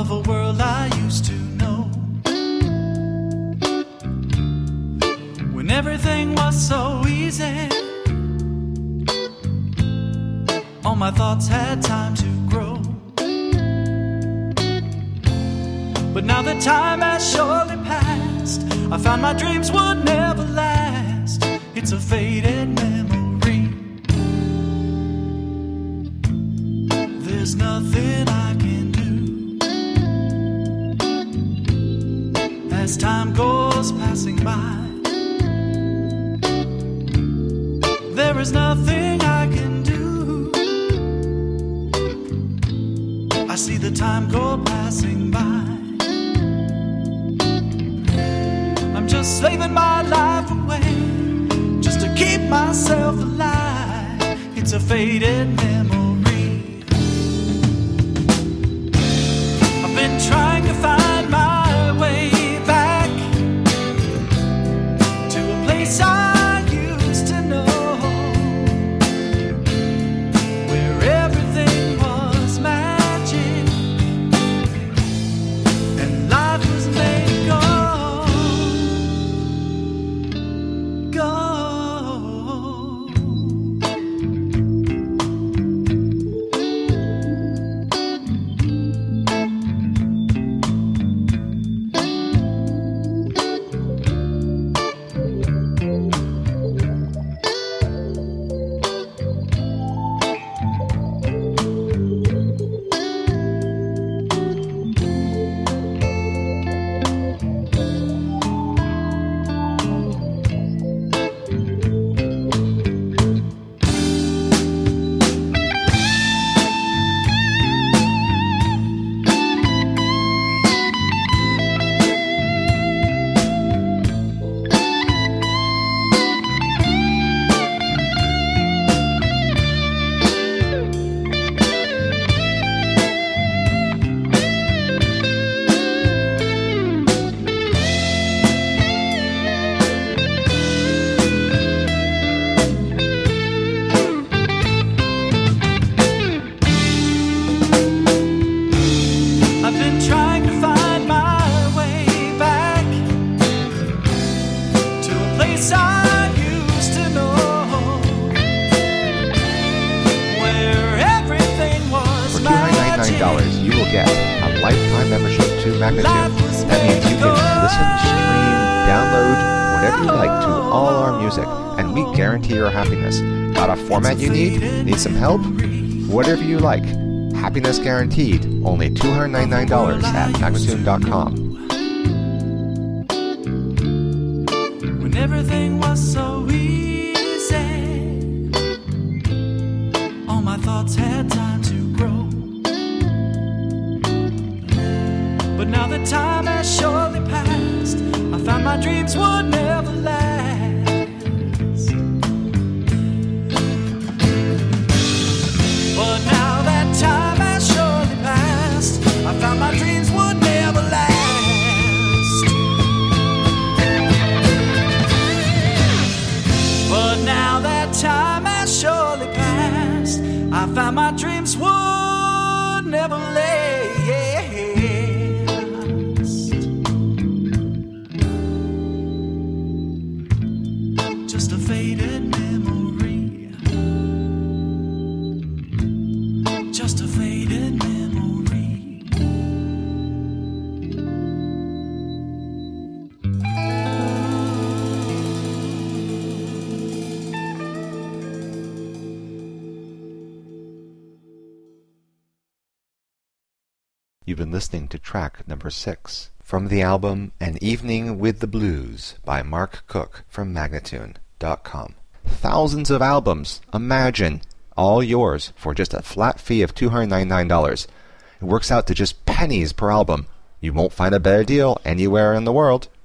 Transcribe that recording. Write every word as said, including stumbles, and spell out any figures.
of a world I used to know, when everything was so easy. All my thoughts had time to grow, but now that time has surely passed, I found my dreams would never last. It's a faded memory. There's nothing I can do as time goes passing by. There is nothing I can do. I see the time go passing by. I'm just slaving my life away just to keep myself alive. It's a faded memory. I've been trying to find my way back to a place I used to know, where everything was magic and life was made go. Format you need? Need some help? Whatever you like. Happiness guaranteed. Only two hundred ninety-nine dollars at Magnatune dot com. When everything was so easy, all my thoughts had time to grow, but now that time has surely passed, I found my dreams would never last. But now that time has surely passed, I found my dreams would never last. But now that time has surely passed, I found my dreams would never last. Just a faded memory. Just a faded memory. You've been listening to track number six from the album An Evening with the Blues by Mark Cook from Magnatune dot com. Thousands of albums, imagine, all yours for just a flat fee of two hundred ninety-nine dollars. It works out to just pennies per album. You won't find a better deal anywhere in the world.